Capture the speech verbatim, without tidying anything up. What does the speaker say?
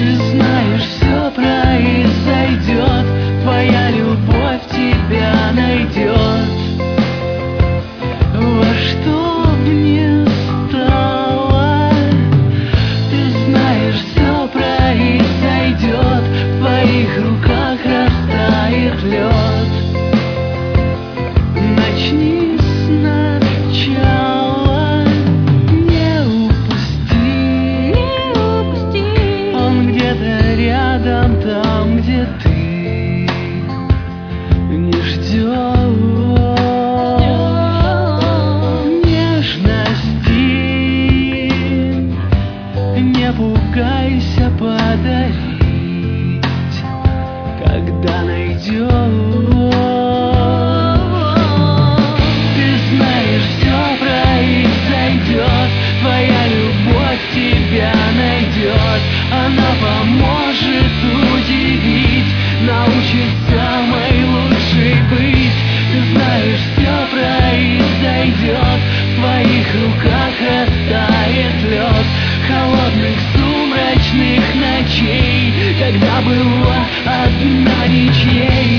знаешь, все произойдет, твоя любовь тебя найдет. Во что б ни стало, ты знаешь, все произойдет, в твоих руках растает лед. Начни сначала, не упусти, не упусти. Он где-то рядом, там, где ты не ждешь. Нежности не пугайся подарить, когда найдешь. Твоя любовь тебя найдет, она поможет удивить, научит самой лучшей быть. Ты знаешь, все произойдет, в твоих руках растает лед. Холодных сумрачных ночей, когда была одна ничьей.